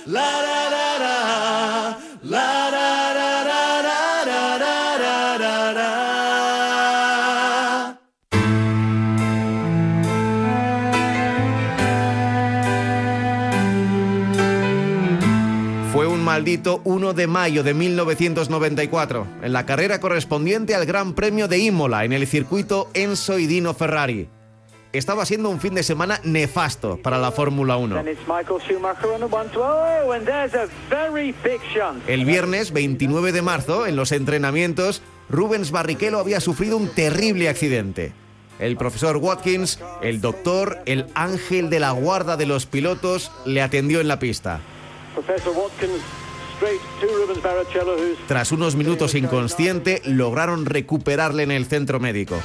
la la la la, la la la la la la la la la. Fue un maldito 1 de mayo de 1994, en la carrera correspondiente al Gran Premio de Imola, en el circuito Enzo y Dino Ferrari. Estaba siendo un fin de semana nefasto para la Fórmula 1. El viernes 29 de marzo, en los entrenamientos, Rubens Barrichello había sufrido un terrible accidente. El profesor Watkins, el doctor, el ángel de la guarda de los pilotos, le atendió en la pista. Tras unos minutos inconsciente, lograron recuperarle en el centro médico.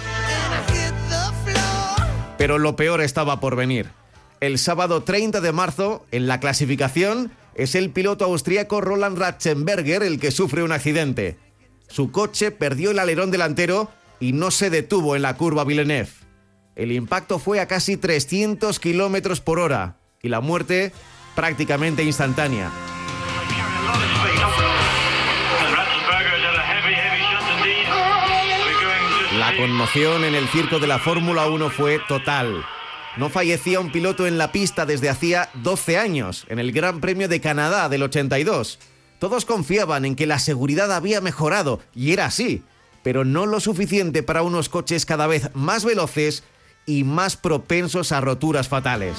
Pero lo peor estaba por venir. El sábado 30 de marzo, en la clasificación, es el piloto austríaco Roland Ratzenberger el que sufre un accidente. Su coche perdió el alerón delantero y no se detuvo en la curva Villeneuve. El impacto fue a casi 300 kilómetros por hora y la muerte prácticamente instantánea. La conmoción en el circo de la Fórmula 1 fue total. No fallecía un piloto en la pista desde hacía 12 años, en el Gran Premio de Canadá del 82. Todos confiaban en que la seguridad había mejorado, y era así, pero no lo suficiente para unos coches cada vez más veloces y más propensos a roturas fatales.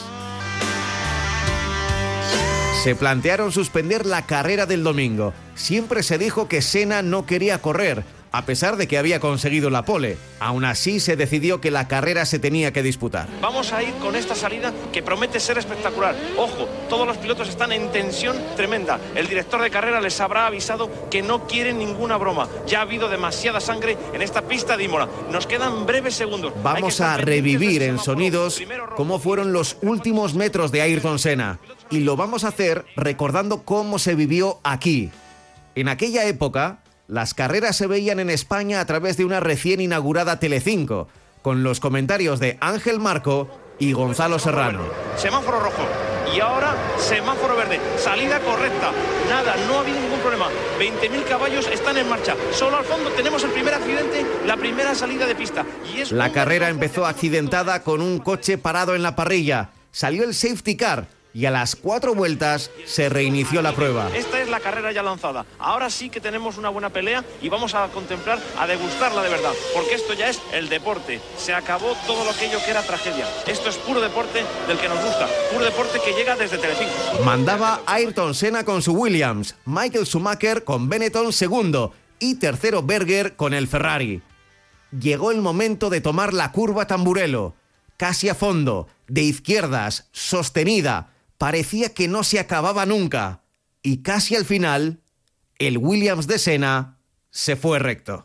Se plantearon suspender la carrera del domingo. Siempre se dijo que Senna no quería correr, a pesar de que había conseguido la pole. Aún así, se decidió que la carrera se tenía que disputar. Vamos a ir con esta salida que promete ser espectacular. Ojo, todos los pilotos están en tensión tremenda. El director de carrera les habrá avisado que no quieren ninguna broma. Ya ha habido demasiada sangre en esta pista de Imola. Nos quedan breves segundos. Vamos a revivir en sonidos cómo fueron los últimos metros de Ayrton Senna. Y lo vamos a hacer recordando cómo se vivió aquí. En aquella época, las carreras se veían en España a través de una recién inaugurada Telecinco, con los comentarios de Ángel Marco y Gonzalo Serrano. Semáforo rojo y ahora semáforo verde. Salida correcta. Nada, no ha habido ningún problema. 20.000 caballos están en marcha. Solo al fondo tenemos el primer accidente, la primera salida de pista. La carrera empezó accidentada con un coche parado en la parrilla. Salió el safety car y a las 4 vueltas se reinició la prueba. Esta es la carrera ya lanzada. Ahora sí que tenemos una buena pelea y vamos a contemplar, a degustarla de verdad, porque esto ya es el deporte. Se acabó todo aquello que era tragedia. Esto es puro deporte del que nos gusta, puro deporte que llega desde Telecinco. Mandaba Ayrton Senna con su Williams, Michael Schumacher con Benetton segundo y tercero Berger con el Ferrari. Llegó el momento de tomar la curva Tamburello, casi a fondo, de izquierdas, sostenida. Parecía que no se acababa nunca. Y casi al final, el Williams de Senna se fue recto.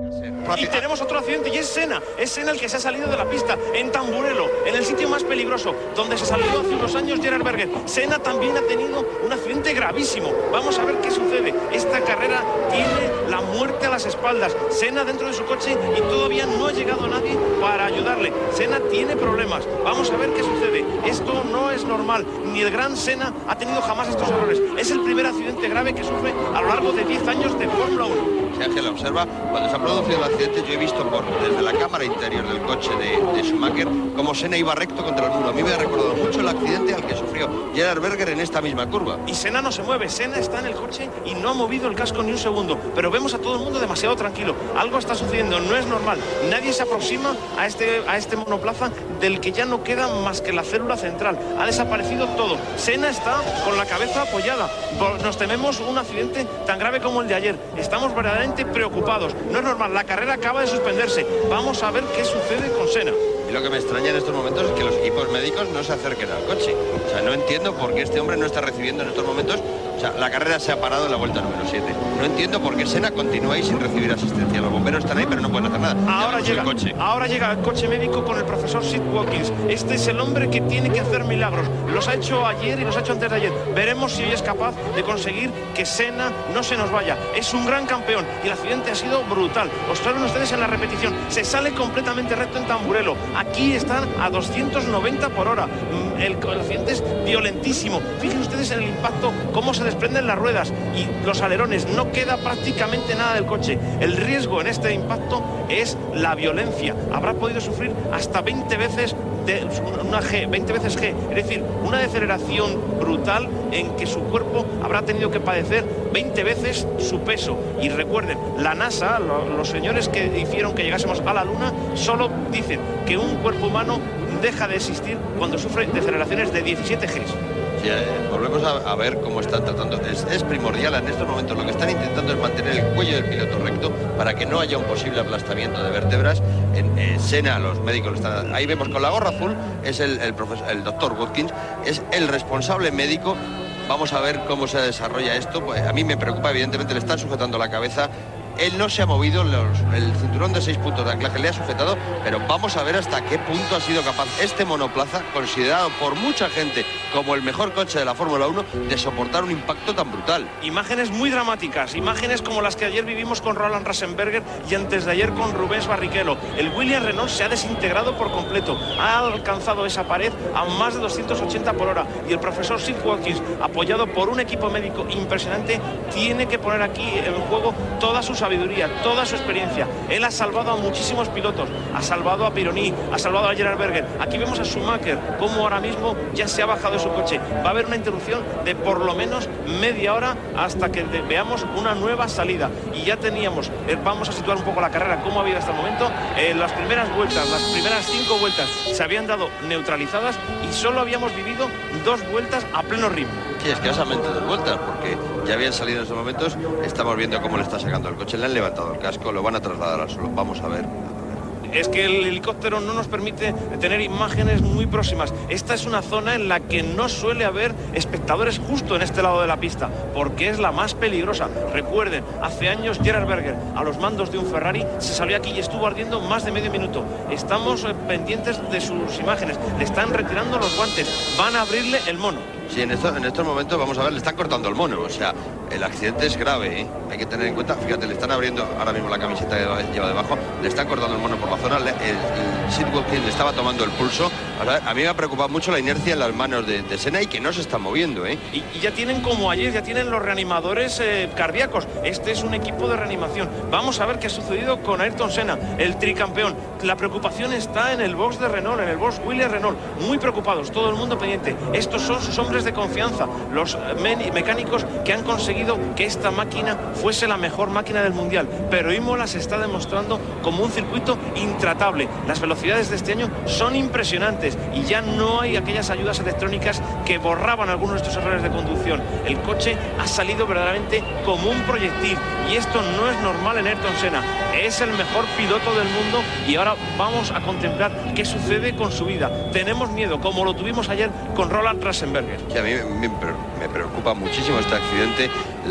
Y tenemos otro accidente y es Senna el que se ha salido de la pista en Tamburello, en el sitio más peligroso, donde se salió hace unos años Gerhard Berger. Senna también ha tenido un accidente gravísimo. Vamos a ver qué sucede. Esta carrera tiene la muerte a las espaldas. Senna dentro de su coche y todavía no ha llegado nadie para ayudarle. Senna tiene problemas. Vamos a ver qué sucede. Esto no es normal. Ni el gran Senna ha tenido jamás estos errores. Es el primer accidente grave que sufre a lo largo de 10 años de Fórmula 1. Si Ángel observa, cuando se ha producido el accidente, yo he visto desde la cámara interior del coche de Schumacher como Senna iba recto contra el muro. A mí me ha recordado mucho el accidente al que sufrió Gerhard Berger en esta misma curva. Y Senna no se mueve, Senna está en el coche y no ha movido el casco ni un segundo. Pero vemos a todo el mundo demasiado tranquilo. Algo está sucediendo, no es normal. Nadie se aproxima a este monoplaza del que ya no queda más que la célula central. Ha desaparecido todo. Senna está con la cabeza apoyada. Nos tememos un accidente tan grave como el de ayer. Estamos verdaderamente preocupados. No es normal, la carrera acaba de suspenderse. Vamos a ver qué sucede con Senna. Y lo que me extraña en estos momentos es que los equipos médicos no se acerquen al coche. O sea, no entiendo por qué este hombre no está recibiendo en estos momentos. O sea, la carrera se ha parado en la vuelta número 7. No entiendo por qué Senna continúa ahí sin recibir asistencia. Los bomberos están ahí, pero no pueden hacer nada. Ahora llega el coche médico con el profesor Sid Watkins. Este es el hombre que tiene que hacer milagros. Los ha hecho ayer y los ha hecho antes de ayer. Veremos si hoy es capaz de conseguir que Senna no se nos vaya. Es un gran campeón y el accidente ha sido brutal. Observen ustedes en la repetición. Se sale completamente recto en Tamburello. Aquí están a 290 por hora. el accidente es violentísimo. Fíjense ustedes en el impacto, cómo se desprenden las ruedas y los alerones, no queda prácticamente nada del coche. El riesgo en este impacto es la violencia. Habrá podido sufrir hasta 20 veces una G, 20 veces G, es decir, una deceleración brutal en que su cuerpo habrá tenido que padecer 20 veces su peso. Y recuerden, la NASA, los señores que hicieron que llegásemos a la Luna, solo dicen que un cuerpo humano deja de existir cuando sufre deceleraciones de 17 Gs. Sí, volvemos a ver cómo están tratando. Es primordial en estos momentos. Lo que están intentando es mantener el cuello del piloto recto para que no haya un posible aplastamiento de vértebras. En Senna los médicos están... Ahí vemos con la gorra azul, es el doctor Watkins, es el responsable médico. Vamos a ver cómo se desarrolla esto. Pues a mí me preocupa, evidentemente le están sujetando la cabeza. Él no se ha movido, el cinturón de 6 puntos de anclaje le ha sujetado, pero vamos a ver hasta qué punto ha sido capaz este monoplaza, considerado por mucha gente como el mejor coche de la Fórmula 1, de soportar un impacto tan brutal. Imágenes muy dramáticas, imágenes como las que ayer vivimos con Roland Ratzenberger y antes de ayer con Rubens Barrichello. El Williams Renault se ha desintegrado por completo, ha alcanzado esa pared a más de 280 por hora y el profesor Sid Watkins, apoyado por un equipo médico impresionante, tiene que poner aquí en juego todas sus sabiduría, toda su experiencia. Él ha salvado a muchísimos pilotos, ha salvado a Pironi, ha salvado a Gerhard Berger. Aquí vemos a Schumacher, como ahora mismo ya se ha bajado de su coche. Va a haber una interrupción de por lo menos media hora hasta que veamos una nueva salida. Y ya teníamos, vamos a situar un poco la carrera, cómo ha habido hasta el momento. Las primeras vueltas, las primeras 5 vueltas se habían dado neutralizadas y solo habíamos vivido 2 vueltas a pleno ritmo. Sí, escasamente 2 vueltas, porque ya habían salido en esos momentos. Estamos viendo cómo le está sacando el coche, le han levantado el casco, lo van a trasladar al suelo. Vamos a ver. Es que el helicóptero no nos permite tener imágenes muy próximas. Esta es una zona en la que no suele haber espectadores justo en este lado de la pista, porque es la más peligrosa. Recuerden, hace años Gerhard Berger, a los mandos de un Ferrari, se salió aquí y estuvo ardiendo más de medio minuto. Estamos pendientes de sus imágenes. Le están retirando los guantes, van a abrirle el mono. Sí, en estos momentos, vamos a ver, le están cortando el mono. O sea, el accidente es grave, ¿eh? Hay que tener en cuenta, fíjate, le están abriendo ahora mismo la camiseta que lleva debajo, le están cortando el mono por la zona, el Sid Watkins le estaba tomando el pulso. A mí me ha preocupado mucho la inercia en las manos de Senna y que no se está moviendo, ¿eh? Y ya tienen, como ayer, ya tienen los reanimadores cardíacos. Este es un equipo de reanimación. Vamos a ver qué ha sucedido con Ayrton Senna, el tricampeón. La preocupación está en el box de Renault, en el box Williams Renault. Muy preocupados, todo el mundo pendiente. Estos son sus hombres de confianza, los mecánicos que han conseguido que esta máquina fuese la mejor máquina del mundial. Pero Imola se está demostrando como un circuito intratable. Las velocidades de este año son impresionantes y ya no hay aquellas ayudas electrónicas que borraban algunos de estos errores de conducción. El coche ha salido verdaderamente como un proyectil y esto no es normal en Ayrton Senna. Es el mejor piloto del mundo y ahora vamos a contemplar qué sucede con su vida. Tenemos miedo, como lo tuvimos ayer con Roland Ratzenberger. Sí, a mí me preocupa muchísimo este accidente,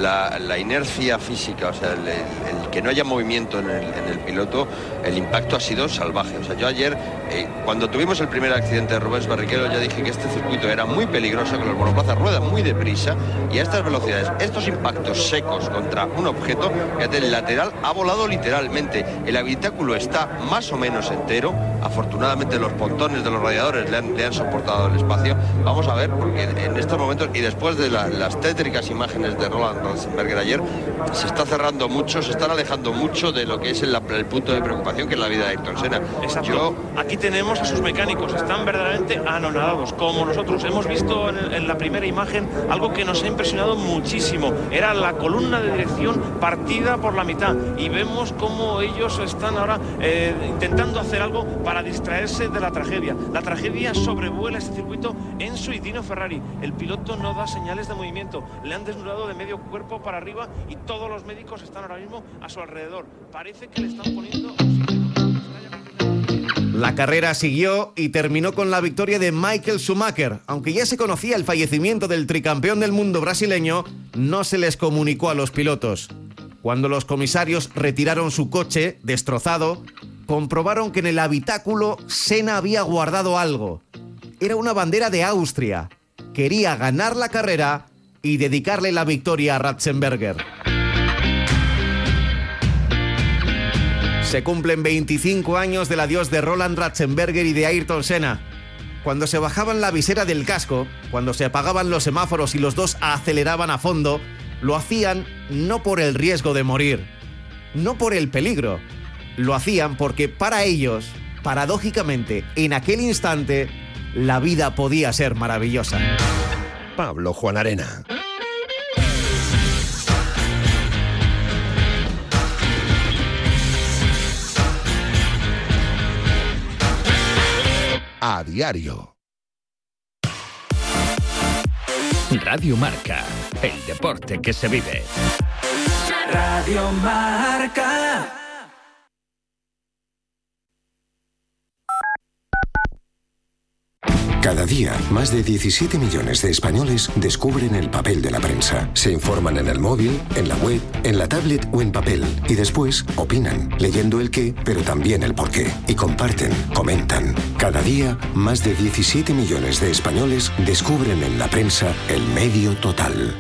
la inercia física, o sea, el que no haya movimiento en el piloto. El impacto ha sido salvaje. O sea, yo ayer, cuando tuvimos el primer accidente de Rubens Barrichello, ya dije que este circuito era muy peligroso, que los monoplazas ruedan muy deprisa y a estas velocidades, estos impactos secos contra un objeto, que el lateral ha volado literalmente. El habitáculo está más o menos entero. Afortunadamente los pontones de los radiadores le han soportado el espacio. Vamos a ver, porque en estos momentos y después de las tétricas imágenes de Roland Ratzenberger ayer, se está cerrando mucho, se están alejando mucho de lo que es el punto de preocupación, que es la vida de Ayrton Senna. Exacto. Aquí tenemos a sus mecánicos, están verdaderamente anonadados, como nosotros. Hemos visto en la primera imagen algo que nos ha impresionado muchísimo. Era la columna de dirección partida por la mitad y vemos cómo ellos están ahora intentando hacer algo para distraerse de la tragedia. La tragedia sobrevuela este circuito en su Dino Ferrari. El piloto no da señales de movimiento, le han desnudado de medio cuerpo para arriba y todos los médicos están ahora mismo a su alrededor. Parece que le están poniendo oxígeno. La carrera siguió y terminó con la victoria de Michael Schumacher. Aunque ya se conocía el fallecimiento del tricampeón del mundo brasileño, no se les comunicó a los pilotos. Cuando los comisarios retiraron su coche, destrozado, comprobaron que en el habitáculo Senna había guardado algo. Era una bandera de Austria. Quería ganar la carrera y dedicarle la victoria a Ratzenberger. Se cumplen 25 años del adiós de Roland Ratzenberger y de Ayrton Senna. Cuando se bajaban la visera del casco, cuando se apagaban los semáforos y los dos aceleraban a fondo, lo hacían no por el riesgo de morir, no por el peligro. Lo hacían porque para ellos, paradójicamente, en aquel instante, la vida podía ser maravillosa. Pablo Juanarena. A diario. Radio Marca, el deporte que se vive. Radio Marca. Cada día, más de 17 millones de españoles descubren el papel de la prensa. Se informan en el móvil, en la web, en la tablet o en papel. Y después opinan, leyendo el qué, pero también el por qué. Y comparten, comentan. Cada día, más de 17 millones de españoles descubren en la prensa el medio total.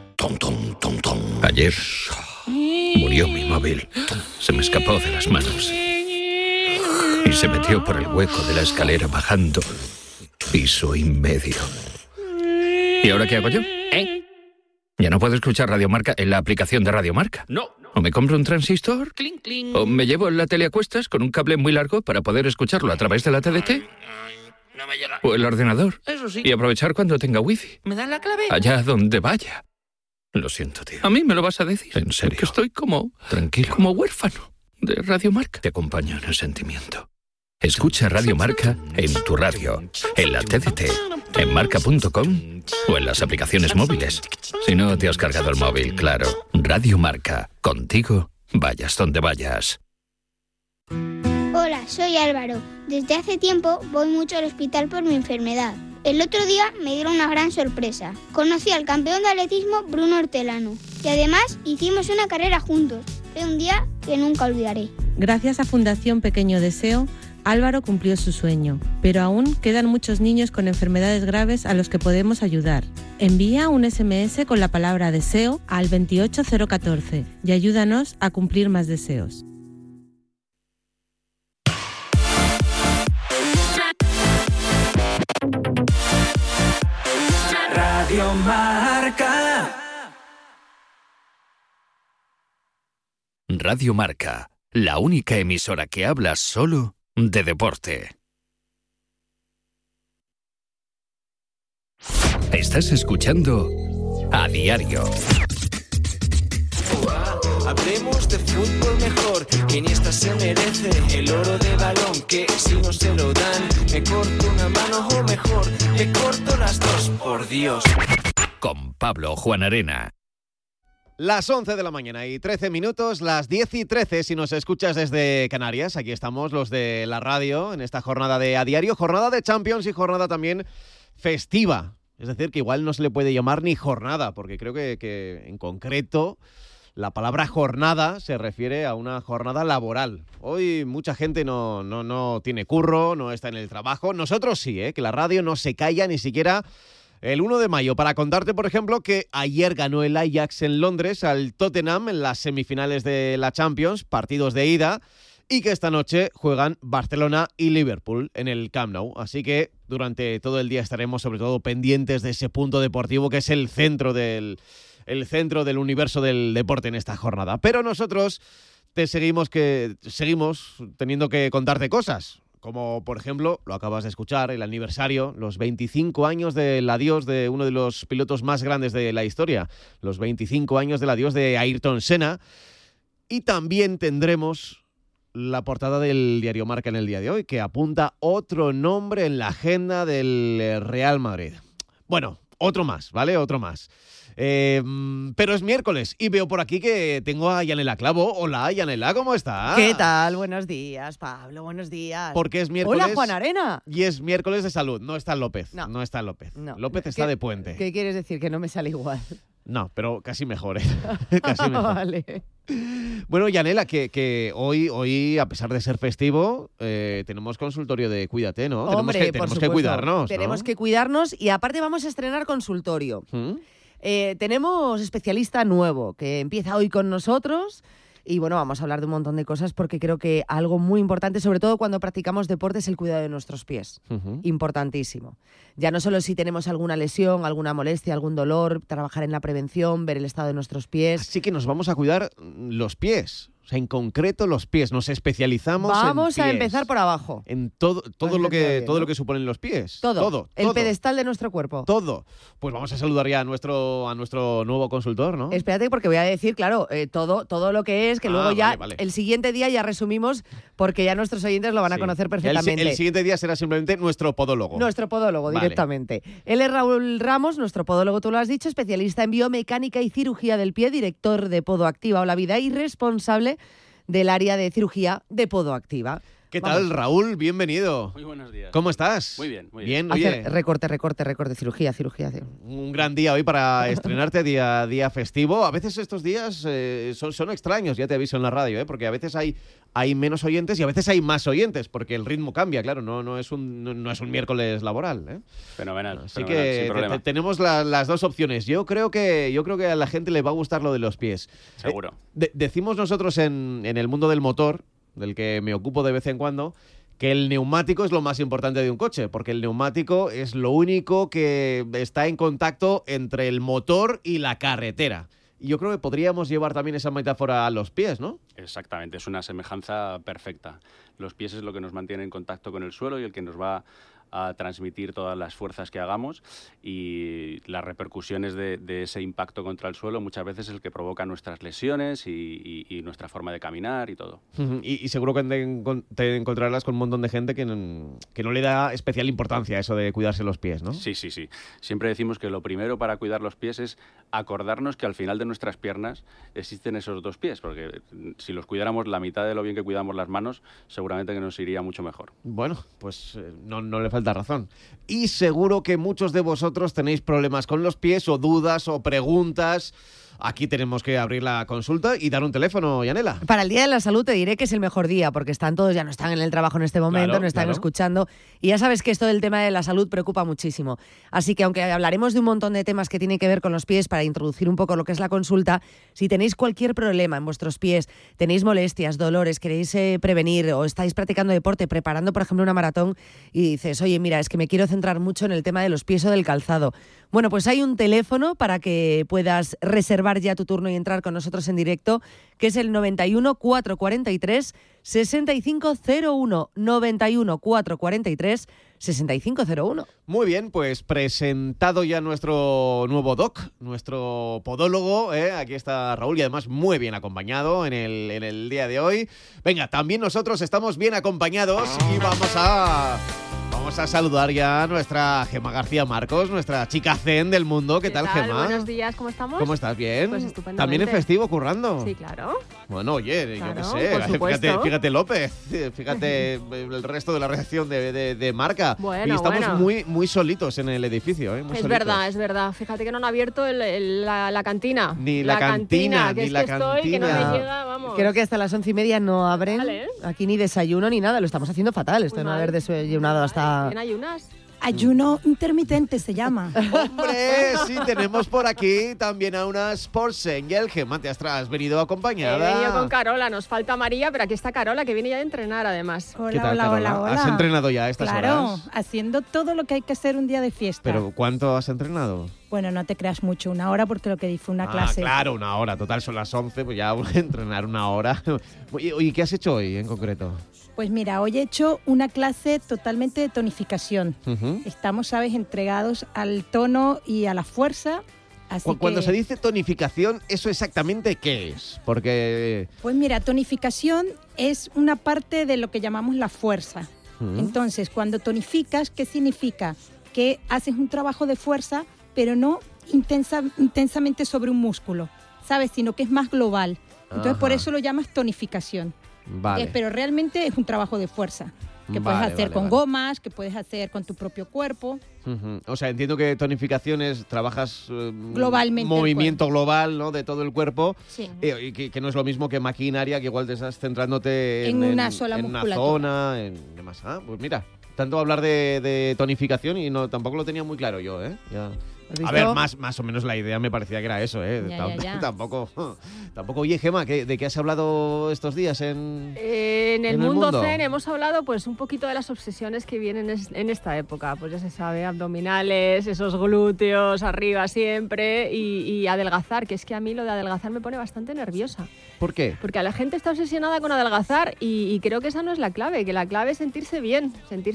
Ayer murió mi móvil. Se me escapó de las manos. Y se metió por el hueco de la escalera bajando. Piso y medio. ¿Y ahora qué hago yo? Ya no puedo escuchar Radio Marca en la aplicación de Radio Marca. No. O me compro un transistor, o me llevo la tele a cuestas con un cable muy largo para poder escucharlo a través de la TDT. No me llega. O el ordenador. Eso sí. Y aprovechar cuando tenga wifi. ¿Me dan la clave? Allá donde vaya. Lo siento, tío. A mí me lo vas a decir. En serio. Que estoy como... Tranquilo. Como huérfano de Radio Marca. Te acompaño en el sentimiento. Escucha Radio Marca en tu radio, en la TDT, en marca.com o en las aplicaciones móviles. Si no te has cargado el móvil, claro. Radio Marca. Contigo, vayas donde vayas. Hola, soy Álvaro. Desde hace tiempo voy mucho al hospital por mi enfermedad. El otro día me dieron una gran sorpresa. Conocí al campeón de atletismo Bruno Hortelano. Y además hicimos una carrera juntos. Fue un día que nunca olvidaré. Gracias a Fundación Pequeño Deseo, Álvaro cumplió su sueño, pero aún quedan muchos niños con enfermedades graves a los que podemos ayudar. Envía un SMS con la palabra deseo al 28014 y ayúdanos a cumplir más deseos. Radio Marca. Radio Marca, la única emisora que habla solo de deporte. Estás escuchando A Diario. Hablemos de fútbol mejor, que Iniesta se merece el oro de balón, que si no se lo dan, me corto una mano o mejor, me corto las dos, por Dios. Con Pablo Juanarena. Las 11 de la mañana y 13 minutos, las 10 y 13 si nos escuchas desde Canarias. Aquí estamos los de la radio en esta jornada de A Diario, jornada de Champions y jornada también festiva. Es decir, que igual no se le puede llamar ni jornada, porque creo que en concreto la palabra jornada se refiere a una jornada laboral. Hoy mucha gente no tiene curro, no está en el trabajo. Nosotros sí, que la radio no se calla ni siquiera el 1 de mayo, para contarte, por ejemplo, que ayer ganó el Ajax en Londres al Tottenham en las semifinales de la Champions, partidos de ida, y que esta noche juegan Barcelona y Liverpool en el Camp Nou. Así que durante todo el día estaremos sobre todo pendientes de ese punto deportivo que es el centro del universo del deporte en esta jornada. Pero nosotros seguimos teniendo que contarte cosas. Como, por ejemplo, lo acabas de escuchar, el aniversario, los 25 años del adiós de uno de los pilotos más grandes de la historia, los 25 años del adiós de Ayrton Senna. Y también tendremos la portada del diario Marca en el día de hoy, que apunta otro nombre en la agenda del Real Madrid. Bueno, otro más, ¿vale? Otro más. Pero es miércoles y veo por aquí que tengo a Yanela Clavo. Hola, Yanela, ¿cómo estás? ¿Qué tal? Buenos días, Pablo, buenos días. Porque es miércoles. Hola, Juanarena. Y es miércoles de salud, no está López. No está López. No. López está de puente. ¿Qué quieres decir? Que no me sale igual. No, pero casi mejor, casi mejor. Vale. Bueno, Yanela, que hoy, a pesar de ser festivo, tenemos consultorio de Cuídate, ¿no? Hombre, tenemos que cuidarnos, Tenemos ¿no? que cuidarnos y aparte vamos a estrenar consultorio. Tenemos especialista nuevo que empieza hoy con nosotros Y bueno, vamos a hablar de un montón de cosas porque creo que algo muy importante, sobre todo cuando practicamos deporte, es el cuidado de nuestros pies. Importantísimo. Ya no solo si tenemos alguna lesión, alguna molestia, algún dolor, trabajar en la prevención, ver el estado de nuestros pies. Así que nos vamos a cuidar los pies. O sea, en concreto los pies. Nos especializamos en Vamos a pies. empezar por abajo. En todo lo que suponen los pies. Todo. El pedestal de nuestro cuerpo. Todo. Pues vamos a saludar ya a nuestro nuevo consultor, ¿no? Espérate, porque voy a decir, claro, todo lo que es, que luego ya vale. el siguiente día ya resumimos, porque ya nuestros oyentes lo van a conocer perfectamente. El siguiente día será simplemente nuestro podólogo. Nuestro podólogo, directamente. Él es Raúl Ramos, nuestro podólogo, tú lo has dicho, especialista en biomecánica y cirugía del pie, director de Podoactiva Hola Vida y responsable del área de cirugía de Podoactiva. ¿Qué tal, Raúl? Bienvenido. Muy buenos días. ¿Cómo estás? Muy bien, muy bien. bien. Oye, Recorte, cirugía. Un gran día hoy para estrenarte día festivo. A veces estos días son extraños, ya te aviso en la radio, porque a veces hay menos oyentes y a veces hay más oyentes, porque el ritmo cambia, claro, no es un miércoles laboral. Fenomenal. Así que tenemos las dos opciones. Yo creo que a la gente le va a gustar lo de los pies. Seguro. Decimos nosotros en el mundo del motor, del que me ocupo de vez en cuando, que el neumático es lo más importante de un coche, porque el neumático es lo único que está en contacto entre el motor y la carretera. Y yo creo que podríamos llevar también esa metáfora a los pies, ¿no? Exactamente, es una semejanza perfecta. Los pies es lo que nos mantiene en contacto con el suelo y el que nos va a transmitir todas las fuerzas que hagamos, y las repercusiones de ese impacto contra el suelo muchas veces es el que provoca nuestras lesiones y nuestra forma de caminar y todo. Y seguro que te encontrarás con un montón de gente que no le da especial importancia a eso de cuidarse los pies, ¿no? Sí. Siempre decimos que lo primero para cuidar los pies es acordarnos que al final de nuestras piernas existen esos dos pies, porque si los cuidáramos la mitad de lo bien que cuidamos las manos, seguramente que nos iría mucho mejor. Bueno, pues no le falta razón. Y seguro que muchos de vosotros tenéis problemas con los pies o dudas o preguntas. Aquí tenemos que abrir la consulta y dar un teléfono, Yanela. Para el Día de la Salud te diré que es el mejor día, porque ya no están en el trabajo en este momento, no están escuchando. Y ya sabes que esto del tema de la salud preocupa muchísimo. Así que aunque hablaremos de un montón de temas que tienen que ver con los pies para introducir un poco lo que es la consulta, si tenéis cualquier problema en vuestros pies, tenéis molestias, dolores, queréis prevenir o estáis practicando deporte, preparando por ejemplo una maratón y dices, oye, mira, es que me quiero centrar mucho en el tema de los pies o del calzado. Bueno, pues hay un teléfono para que puedas reservar ya tu turno y entrar con nosotros en directo, que es el 91 443 6501. 91 443 6501. Muy bien, pues presentado ya nuestro nuevo doc, nuestro podólogo, aquí está Raúl y además muy bien acompañado en el día de hoy. Venga, también nosotros estamos bien acompañados y vamos a saludar ya a nuestra Gemma García Marcos, nuestra chica zen del mundo. ¿Qué tal, Gemma? Buenos días, ¿cómo estamos? ¿Cómo estás? ¿Bien? Pues estupendamente. ¿También en festivo currando? Sí, claro. Bueno, oye, claro, yo qué sé, fíjate López, fíjate el resto de la redacción de Marca. Bueno, y estamos muy solitos en el edificio, muy es solitos. es verdad. Fíjate que no han abierto la cantina. Ni la cantina, que ni es la que estoy, que no me llega, vamos. Creo que hasta las 11:30 no abren. Vale. Aquí ni desayuno ni nada, lo estamos haciendo fatal, esto de no haber desayunado hasta... ¿Quién ayunas? Ayuno intermitente se llama. ¡Hombre! Sí, tenemos por aquí también a una Sports Angel. Gemma, ¿te has venido acompañada? He venido con Carola, nos falta María, pero aquí está Carola, que viene ya de entrenar además. Hola, ¿Qué tal, Carola? ¿Has entrenado ya a estas horas? Claro, haciendo todo lo que hay que hacer un día de fiesta. ¿Pero cuánto has entrenado? Bueno, no te creas mucho, 1 hora, porque lo que di fue una clase. Claro, 1 hora. Total, son las 11, pues ya voy a entrenar 1 hora. Oye, ¿qué has hecho hoy en concreto? Pues mira, hoy he hecho una clase totalmente de tonificación. Estamos, ¿sabes?, entregados al tono y a la fuerza. Así Cuando se dice tonificación, ¿eso exactamente qué es? Porque... Pues mira, tonificación es una parte de lo que llamamos la fuerza. Entonces, cuando tonificas, ¿qué significa? Que haces un trabajo de fuerza, pero no intensamente sobre un músculo, ¿sabes? Sino que es más global. Entonces, por eso lo llamas tonificación. Vale. Pero realmente es un trabajo de fuerza que puedes hacer con gomas, que puedes hacer con tu propio cuerpo. O sea, entiendo que tonificación es trabajas globalmente movimiento global, ¿no?, de todo el cuerpo. Sí. Y que no es lo mismo que maquinaria, que igual te estás centrándote en una sola musculatura. Zona, en demás. Pues mira, tanto hablar de tonificación y tampoco lo tenía muy claro yo, ¿eh? Ya A ver, más o menos la idea me parecía que era eso, ¿eh? Ya. Tampoco. Oye, Gemma, ¿de qué has hablado estos días en el mundo zen hemos hablado pues un poquito de las obsesiones que vienen en esta época. Pues ya se sabe, abdominales, esos glúteos arriba siempre y adelgazar, que es que a mí lo de adelgazar me pone bastante nerviosa. ¿Por qué? Porque la gente está obsesionada con adelgazar y creo que esa no es la clave, que la clave es sentirse bien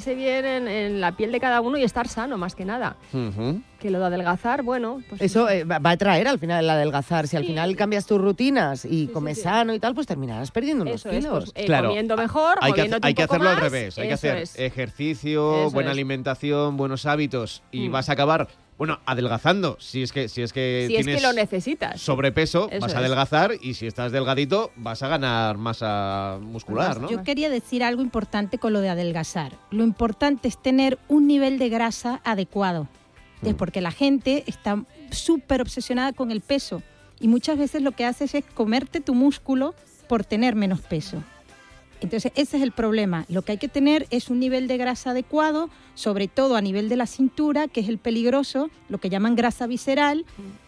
en la piel de cada uno y estar sano, más que nada. Uh-huh. Que lo de adelgazar, bueno... Pues eso va a traer al final el adelgazar. Si al final cambias tus rutinas y comes sano y tal, pues terminarás perdiendo unos kilos. Pues, claro, comiendo mejor, moviéndote hay que un poco hacerlo más, al revés. Hay que hacer ejercicio, buena alimentación, buenos hábitos y vas a acabar... Bueno, adelgazando, si es que tienes lo necesitas. Sobrepeso, vas a adelgazar y si estás delgadito vas a ganar masa muscular, ¿no? Yo quería decir algo importante con lo de adelgazar. Lo importante es tener un nivel de grasa adecuado. Es porque la gente está súper obsesionada con el peso y muchas veces lo que haces es comerte tu músculo por tener menos peso. Entonces, ese es el problema. Lo que hay que tener es un nivel de grasa adecuado, sobre todo a nivel de la cintura, que es el peligroso, lo que llaman grasa visceral,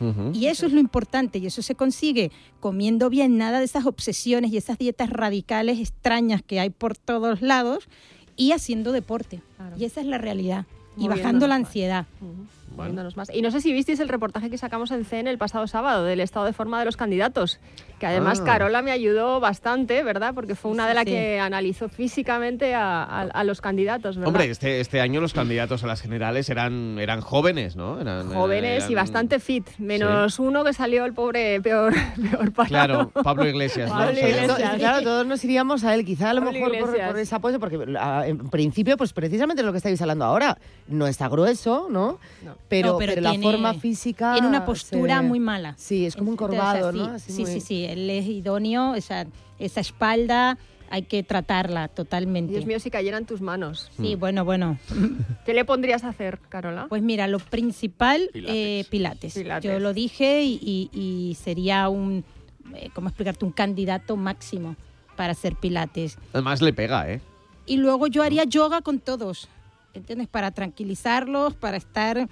y eso es lo importante, y eso se consigue comiendo bien, nada de esas obsesiones y esas dietas radicales extrañas que hay por todos lados, y haciendo deporte. Claro. Y esa es la realidad. Y bajando la ansiedad. Más. Y no sé si visteis el reportaje que sacamos en CEN el pasado sábado del estado de forma de los candidatos, que además Carola me ayudó bastante, ¿verdad? Porque fue una de las que analizó físicamente a los candidatos, ¿verdad? Hombre, este año los candidatos a las generales eran jóvenes, ¿no? Jóvenes y bastante fit, menos uno que salió el pobre peor parado. Claro, Pablo Iglesias, ¿no? Claro, todos nos iríamos a él, quizá a lo mejor por ese apoyo, porque en principio, pues precisamente lo que estáis hablando ahora, no está grueso, ¿no? Pero la forma física... Tiene una postura muy mala. Sí, es como encorvado, ¿no? Sí, él es idóneo, esa espalda hay que tratarla totalmente. Dios mío, si cayera en tus manos. Sí, bueno. ¿Qué le pondrías a hacer, Carola? Pues mira, lo principal, Pilates. Yo lo dije y sería ¿cómo explicarte? Un candidato máximo para hacer Pilates. Además le pega, ¿eh? Y luego yo haría yoga con todos, ¿entiendes? Para tranquilizarlos, para estar...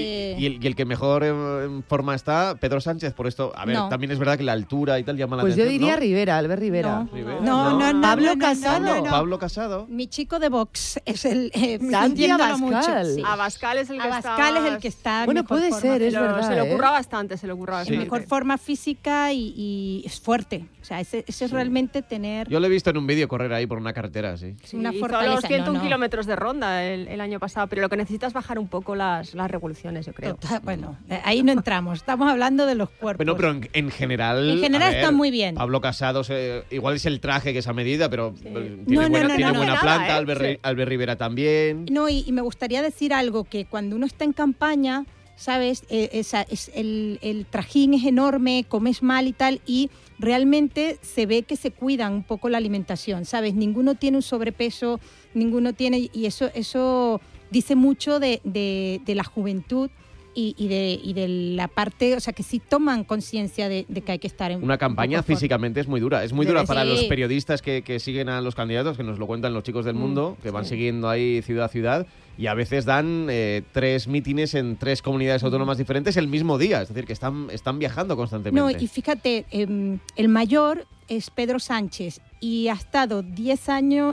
Y el que mejor en forma está, Pedro Sánchez, por esto, a ver, también es verdad que la altura y tal llama la atención. Pues yo diría Albert Rivera. No. Pablo Casado. Pablo Casado. Mi chico de box es el... Santi Abascal. Sí. Abascal es el que Abascal es el que está... Bueno, puede ser, es verdad. Se le ocurra bastante, En mejor forma física y es fuerte. O sea, ese es realmente tener... Yo lo he visto en un vídeo correr ahí por una carretera, sí. Una hizo fortaleza. los 101 kilómetros de ronda el año pasado, pero lo que necesitas es bajar un poco las revoluciones, yo creo. Bueno, ahí no entramos. Estamos hablando de los cuerpos. Bueno, pero en general... En general está muy bien. Pablo Casado, igual es el traje que es a medida, pero tiene buena planta. Albert Rivera también. No, y me gustaría decir algo, que cuando uno está en campaña, ¿sabes? El trajín es enorme, comes mal y tal, y realmente se ve que se cuidan un poco la alimentación, ¿sabes? Ninguno tiene un sobrepeso, ninguno tiene... Y eso dice mucho de la juventud y de la parte, o sea, que sí toman conciencia de que hay que estar en... Una campaña físicamente es muy dura. Es muy dura para los periodistas que siguen a los candidatos, que nos lo cuentan los chicos del mundo, que van siguiendo ahí ciudad a ciudad, y a veces dan 3 mítines en 3 comunidades autónomas diferentes el mismo día. Es decir, que están viajando constantemente. No, y fíjate, el mayor es Pedro Sánchez y ha estado 10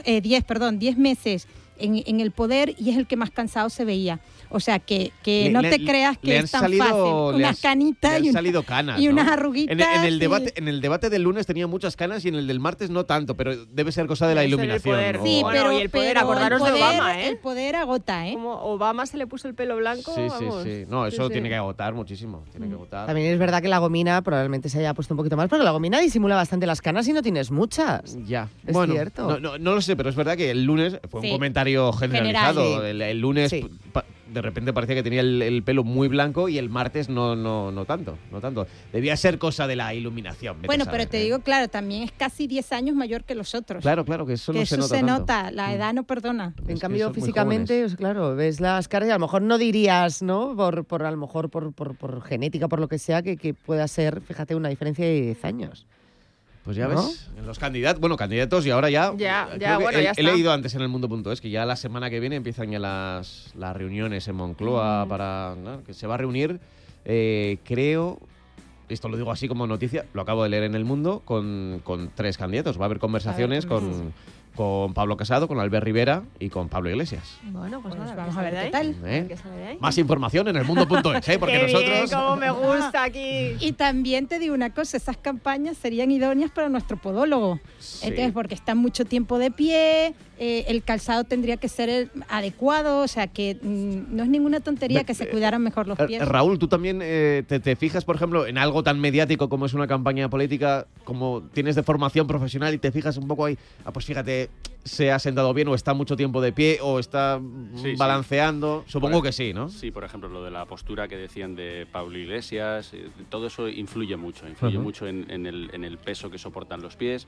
meses en el poder y es el que más cansado se veía. O sea, que no te creas que es tan fácil. Unas canitas y unas arruguitas. En el debate del lunes tenía muchas canas y en el del martes no tanto, pero debe ser cosa de la iluminación. El poder. Sí, pero y el poder, acordaros de Obama, El poder agota, ¿eh? Como Obama se le puso el pelo blanco, Sí. No, eso tiene que agotar muchísimo. También es verdad que la gomina probablemente se haya puesto un poquito más, pero la gomina disimula bastante las canas y no tienes muchas. Ya. Es cierto. No lo sé, pero es verdad que el lunes fue un comentario generalizado. El lunes... De repente parecía que tenía el pelo muy blanco y el martes no tanto. Debía ser cosa de la iluminación. Bueno, pero te digo, claro, también es casi 10 años mayor que los otros. Claro, que eso no se nota tanto. Nota, la edad no perdona. En cambio, físicamente, pues, claro, ves las caras y a lo mejor no dirías, ¿no? Por a lo mejor por genética, por lo que sea, que pueda ser, fíjate, una diferencia de 10 años. Pues ya ¿no? ves, en los candidatos y ahora ya... Ya he está. leído antes en el Mundo.es que ya la semana que viene empiezan ya las reuniones en Moncloa para... ¿no? Que se va a reunir, creo... Esto lo digo así como noticia, lo acabo de leer en El Mundo, con 3 candidatos. Va a haber conversaciones con Pablo Casado, con Albert Rivera y con Pablo Iglesias. Bueno, pues nada, vamos a ver qué tal. Más información en elmundo.es, porque Qué nosotros... bien, cómo me gusta aquí. Y también te digo una cosa, esas campañas serían idóneas para nuestro podólogo. Sí. Entonces, porque están mucho tiempo de pie, el calzado tendría que ser adecuado, o sea que no es ninguna tontería que se cuidaran mejor los pies. Raúl, tú también te fijas, por ejemplo, en algo tan mediático como es una campaña política, como tienes de formación profesional y te fijas un poco ahí, pues fíjate, se ha sentado bien o está mucho tiempo de pie o está balanceando. Supongo que sí, ¿no? Sí, por ejemplo, lo de la postura que decían de Pablo Iglesias, todo eso influye mucho mucho en el peso que soportan los pies.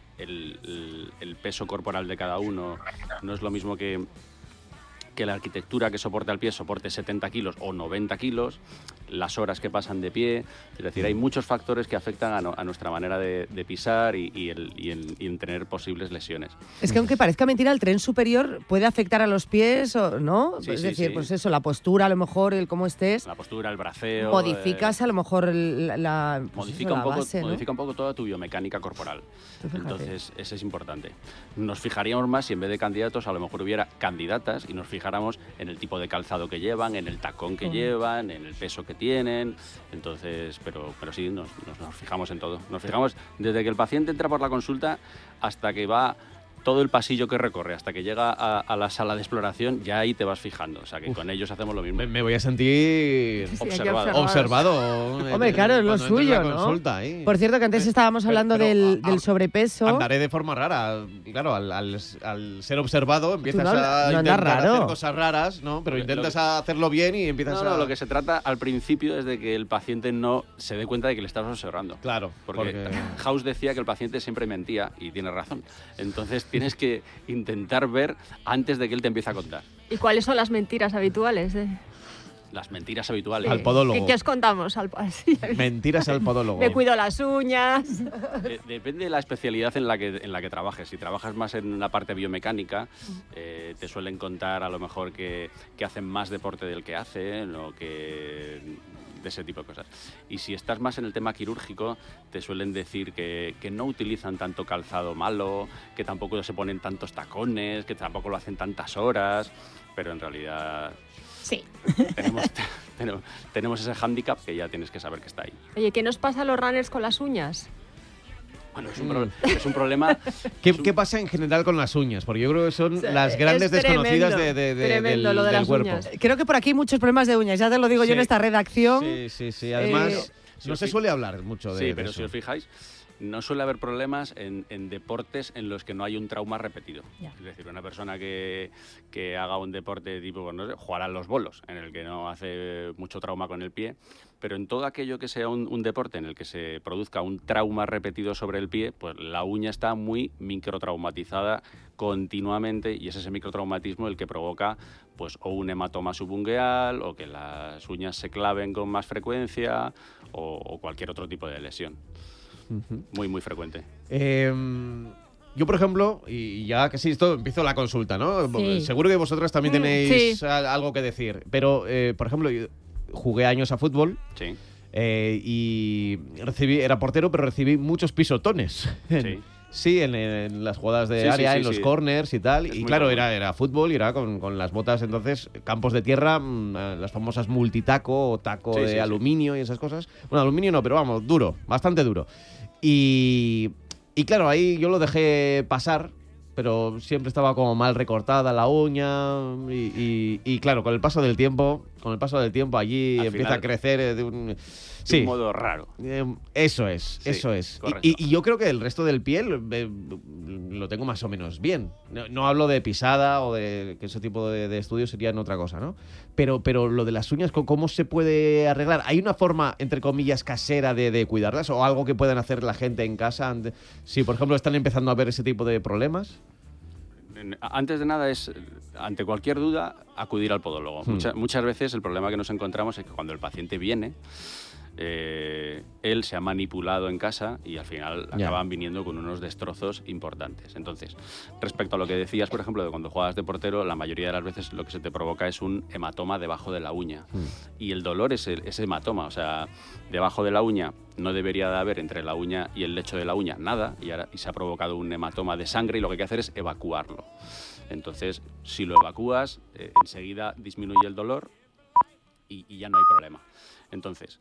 El peso corporal de cada uno no es lo mismo que la arquitectura que soporta el pie soporte 70 kilos o 90 kilos, las horas que pasan de pie, es decir, hay muchos factores que afectan a nuestra manera de pisar y en tener posibles lesiones. Es que aunque parezca mentira, el tren superior puede afectar a los pies, ¿no? Sí, es sí, decir, sí. pues eso, la postura, a lo mejor, el cómo estés. La postura, el braceo... Modificas a lo mejor la Modifica un poco toda tu biomecánica corporal. Entonces, eso es importante. Nos fijaríamos más si en vez de candidatos a lo mejor hubiera candidatas y nos fijáramos en el tipo de calzado que llevan, en el tacón que llevan, en el peso que tienen. Entonces, pero sí, nos fijamos en todo. Nos fijamos desde que el paciente entra por la consulta hasta que va todo el pasillo que recorre, hasta que llega a la sala de exploración, ya ahí te vas fijando. O sea, que con ellos hacemos lo mismo. Me voy a sentir observado. Hombre, claro, es lo suyo, ¿no? Por cierto, que antes estábamos hablando del sobrepeso. Andaré de forma rara. Claro, al ser observado empiezas a no intentar raro. hacer cosas raras, ¿no? Pero intentas hacerlo bien y empiezas No, lo que se trata al principio es de que el paciente no se dé cuenta de que le estás observando. Claro. Porque House decía que el paciente siempre mentía y tiene razón. Entonces tienes que intentar ver antes de que él te empiece a contar. ¿Y cuáles son las mentiras habituales? Las mentiras habituales. Al podólogo. ¿Qué os contamos? Mentiras al podólogo. Me cuido las uñas. Depende de la especialidad en la que trabajes. Si trabajas más en la parte biomecánica, te suelen contar a lo mejor que hacen más deporte del que hacen o que... de ese tipo de cosas. Y si estás más en el tema quirúrgico, te suelen decir que no utilizan tanto calzado malo, que tampoco se ponen tantos tacones, que tampoco lo hacen tantas horas, pero en realidad... Sí. Tenemos ese hándicap que ya tienes que saber que está ahí. Oye, ¿qué nos pasa a los runners con las uñas? Bueno, es un problema... ¿Qué pasa en general con las uñas? Porque yo creo que son las grandes desconocidas del cuerpo. Uñas. Creo que por aquí hay muchos problemas de uñas, ya te lo digo yo en esta redacción. Sí. Además, no se suele hablar mucho de eso. Sí, pero si os fijáis, no suele haber problemas en deportes en los que no hay un trauma repetido. Ya. Es decir, una persona que haga un deporte tipo, no sé, jugar a los bolos, en el que no hace mucho trauma con el pie, pero en todo aquello que sea un deporte en el que se produzca un trauma repetido sobre el pie, pues la uña está muy microtraumatizada continuamente y es ese microtraumatismo el que provoca pues o un hematoma subungueal o que las uñas se claven con más frecuencia o cualquier otro tipo de lesión. Muy, muy frecuente. Yo, por ejemplo, y ya que sí, esto empiezo la consulta, ¿no? Sí. Seguro que vosotras también tenéis algo que decir. Pero, por ejemplo, yo jugué años a fútbol y era portero, pero recibí muchos pisotones. Sí, en las jugadas de área, en los corners y tal. Y claro, era fútbol y era con las botas, entonces, campos de tierra, las famosas multitaco o taco de aluminio y esas cosas. Bueno, aluminio no, pero vamos, duro, bastante duro. Y claro, ahí yo lo dejé pasar, pero siempre estaba como mal recortada la uña y claro, con el paso del tiempo allí empieza a crecer de un modo raro. Eso es. Y yo creo que el resto del pie lo tengo más o menos bien. No hablo de pisada o de que ese tipo de estudios serían otra cosa, ¿no? Pero lo de las uñas, ¿cómo se puede arreglar? ¿Hay una forma, entre comillas, casera de cuidarlas o algo que puedan hacer la gente en casa? Si, por ejemplo, están empezando a ver ese tipo de problemas. Antes de nada es, ante cualquier duda, acudir al podólogo. Muchas veces el problema que nos encontramos es que cuando el paciente viene, él se ha manipulado en casa y al final acaban viniendo con unos destrozos importantes. Entonces, respecto a lo que decías, por ejemplo, de cuando juegas de portero, la mayoría de las veces lo que se te provoca es un hematoma debajo de la uña. Y el dolor es ese hematoma, o sea, debajo de la uña no debería de haber entre la uña y el lecho de la uña nada, y se ha provocado un hematoma de sangre y lo que hay que hacer es evacuarlo. Entonces, si lo evacúas, enseguida disminuye el dolor y ya no hay problema. Entonces,